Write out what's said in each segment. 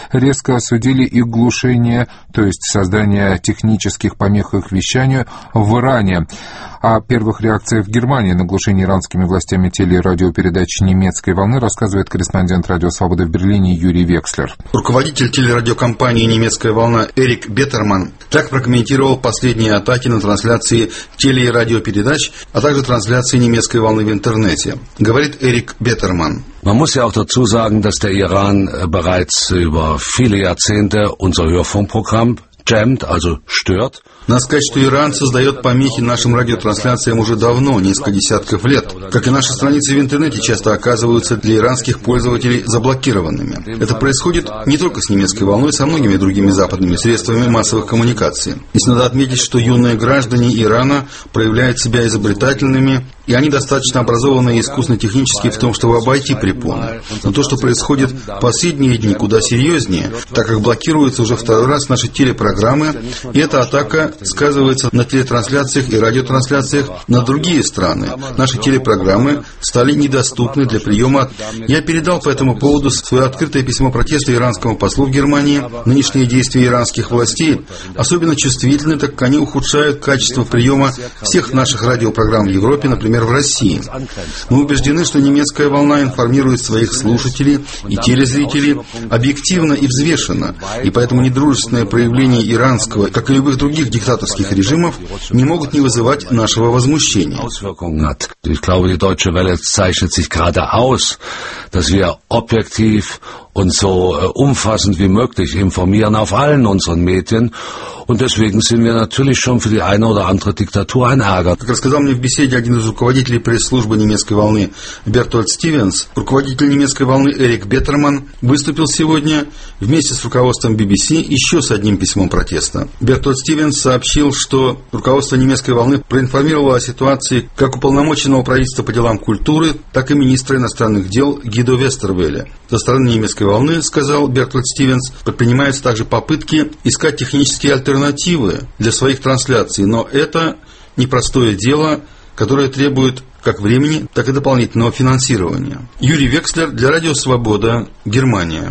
резко осудили их глушение, то есть создание технических помех их вещанию в Иране. О первых реакциях в Германии на глушение иранскими властями теле- и радиопередач немецкой волны рассказывает корреспондент «Радио Свобода» в Берлине Юрий Векслер. Руководитель телерадиокомпании «Немецкая волна» Эрик Беттерман так прокомментировал последние атаки на трансляции теле- и радиопередач, а также трансляции немецкой волны в интернете. Говорит Эрик Беттерман. Man muss ja auch dazu sagen, dass der Iran bereits über viele Jahrzehnte unser Hörfunkprogramm jammt, also stört. Надо сказать, что Иран создает помехи нашим радиотрансляциям уже давно, несколько десятков лет. Как и наши страницы в интернете часто оказываются для иранских пользователей заблокированными. Это происходит не только с немецкой волной, со многими другими западными средствами массовых коммуникаций. Здесь надо отметить, что юные граждане Ирана проявляют себя изобретательными, и они достаточно образованы и искусно-технически в том, чтобы обойти препоны. Но то, что происходит в последние дни, куда серьезнее, так как блокируются уже второй раз наши телепрограммы, и эта атака сказывается на телетрансляциях и радиотрансляциях на другие страны. Наши телепрограммы стали недоступны для приема. Я передал по этому поводу свое открытое письмо протеста иранскому послу в Германии. Нынешние действия иранских властей особенно чувствительны, так как они ухудшают качество приема всех наших радиопрограмм в Европе, например, в России. Мы убеждены, что немецкая волна информирует своих слушателей и телезрителей объективно и взвешенно, и поэтому недружественное проявление иранского, как и любых других диктаторских режимов, не могут не вызывать нашего возмущения. Ich glaube, die Deutsche Welle zeichnet sich gerade aus, dass wir objektiv und so umfassend wie möglich informieren auf allen unseren Medien. Und deswegen sind wir natürlich schon für die eine oder andere Diktatur ein Ärger. Как рассказал мне в беседе один из руководителей пресс-службы немецкой волны Бертольд Стивенс, руководитель немецкой волны Эрик Беттерман выступил сегодня вместе с руководством BBC еще с одним письмом протеста. Бертольд Стивенс сообщил, что руководство немецкой волны проинформировало о ситуации как уполномоченного правительства по делам культуры, так и министра иностранных дел Гидо Вестервеля. Со стороны немецкой волны, сказал Бертольд Стивенс, предпринимаются также попытки искать технические альтернативы для своих трансляций, но это непростое дело, которое требует как времени, так и дополнительного финансирования. Юрий Векслер для Радио Свобода, Германия.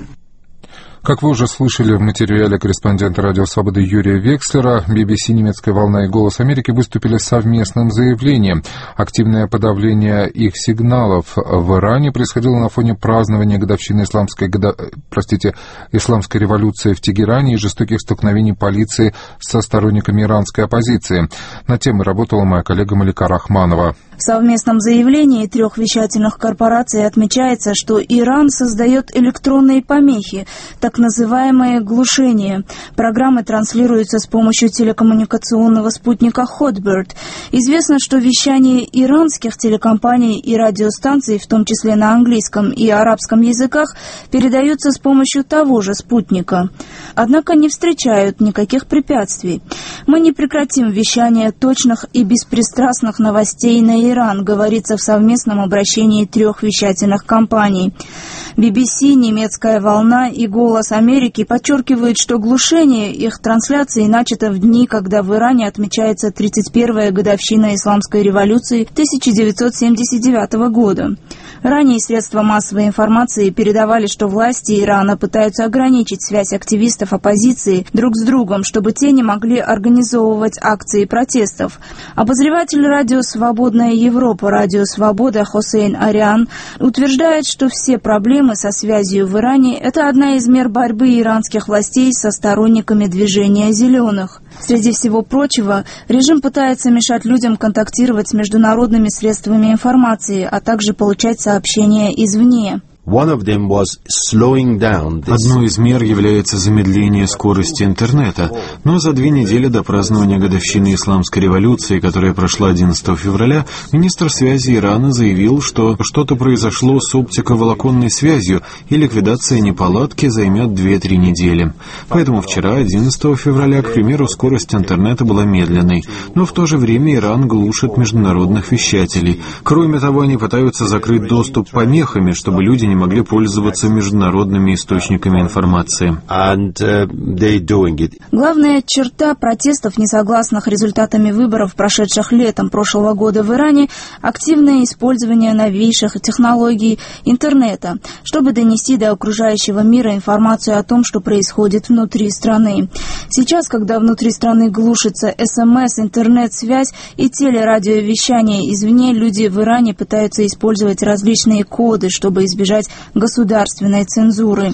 Как вы уже слышали в материале корреспондента «Радио Свободы» Юрия Векслера, BBC, «Немецкая волна» и «Голос Америки» выступили с совместным заявлением. Активное подавление их сигналов в Иране происходило на фоне празднования годовщины исламской революции в Тегеране и жестоких столкновений полиции со сторонниками иранской оппозиции. Над темой работала моя коллега Малика Рахманова. В совместном заявлении трех вещательных корпораций отмечается, что Иран создает электронные помехи, так называемые глушения. Программы транслируются с помощью телекоммуникационного спутника Hotbird. Известно, что вещание иранских телекомпаний и радиостанций, в том числе на английском и арабском языках, передается с помощью того же спутника. Однако не встречают никаких препятствий. Мы не прекратим вещание точных и беспристрастных новостей на Иран, говорится в совместном обращении трех вещательных компаний. BBC, «Немецкая волна» и «Голос Америки» подчеркивают, что глушение их трансляций начато в дни, когда в Иране отмечается 31-я годовщина Исламской революции 1979 года. Ранее средства массовой информации передавали, что власти Ирана пытаются ограничить связь активистов оппозиции друг с другом, чтобы те не могли организовывать акции протестов. Обозреватель радио «Свободная Европа», «Радио Свобода» Хосейн Ариан утверждает, что все проблемы со связью в Иране – это одна из мер борьбы иранских властей со сторонниками движения «Зеленых». Среди всего прочего, режим пытается мешать людям контактировать с международными средствами информации, а также получать сообщения извне. Одной из мер является замедление скорости интернета, но за 2 недели до празднования годовщины Исламской революции, которая прошла 11 февраля, министр связи Ирана заявил, что что-то произошло с оптиковолоконной связью, и ликвидация неполадки займет 2-3 недели. Поэтому вчера, 11 февраля, к примеру, скорость интернета была медленной, но в то же время Иран глушит международных вещателей. Кроме того, они пытаются закрыть доступ помехами, чтобы люди не могли пользоваться международными источниками информации. Главная черта протестов, несогласных результатами выборов, прошедших летом прошлого года в Иране, активное использование новейших технологий интернета, чтобы донести до окружающего мира информацию о том, что происходит внутри страны. Сейчас, когда внутри страны глушится СМС, интернет-связь и телерадиовещание извне, люди в Иране пытаются использовать различные коды, чтобы избежать государственной цензуры.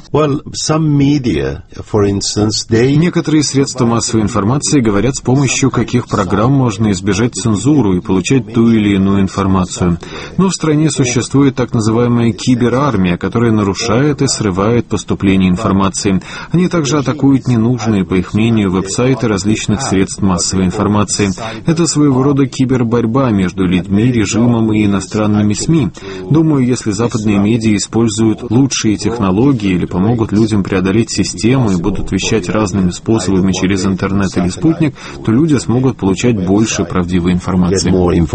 Некоторые средства массовой информации говорят, с помощью каких программ можно избежать цензуру и получать ту или иную информацию. Но в стране существует так называемая киберармия, которая нарушает и срывает поступление информации. Они также атакуют ненужные, по их мнению, веб-сайты различных средств массовой информации. Это своего рода киберборьба между людьми, режимом и иностранными СМИ. Думаю, если западные медиа используют лучшие технологии или помогут людям преодолеть систему и будут вещать разными способами через интернет или спутник, то люди смогут получать больше правдивой информации.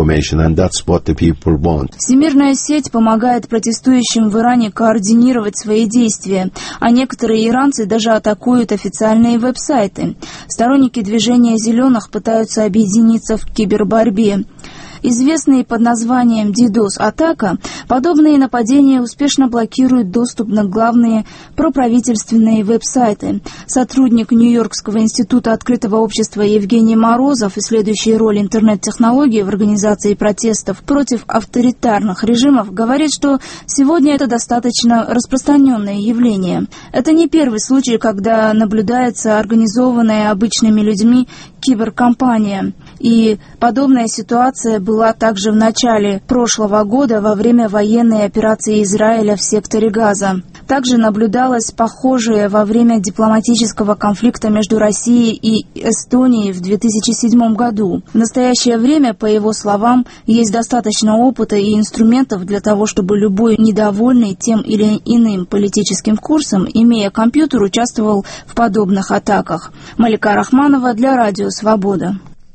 Всемирная сеть помогает протестующим в Иране координировать свои действия, а некоторые иранцы даже атакуют официальные веб-сайты. Сторонники движения «Зеленых» пытаются объединиться в киберборьбе. Известные под названием DDoS-атака, подобные нападения успешно блокируют доступ на главные проправительственные веб-сайты. Сотрудник Нью-Йоркского института открытого общества Евгений Морозов, исследующий роль интернет-технологий в организации протестов против авторитарных режимов, говорит, что сегодня это достаточно распространенное явление. Это не первый случай, когда наблюдается организованная обычными людьми киберкампания. И подобная ситуация была также в начале прошлого года во время военной операции Израиля в секторе Газа. Также наблюдалось похожее во время дипломатического конфликта между Россией и Эстонией в 2007 году. В настоящее время, по его словам, есть достаточно опыта и инструментов для того, чтобы любой недовольный тем или иным политическим курсом, имея компьютер, участвовал в подобных атаках. Малика Рахманова для Радио Свобода.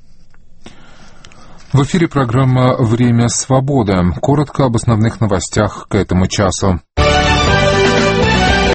В эфире программа «Время свободы». Коротко об основных новостях к этому часу.